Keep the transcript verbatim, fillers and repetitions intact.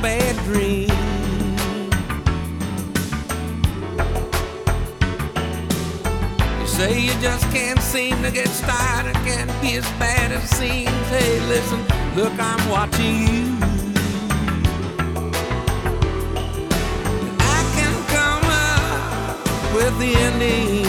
bad dream. You say you just can't seem to get started, can't be as bad as it seems. Hey, listen, look, I'm watching you. I can come up with the ending.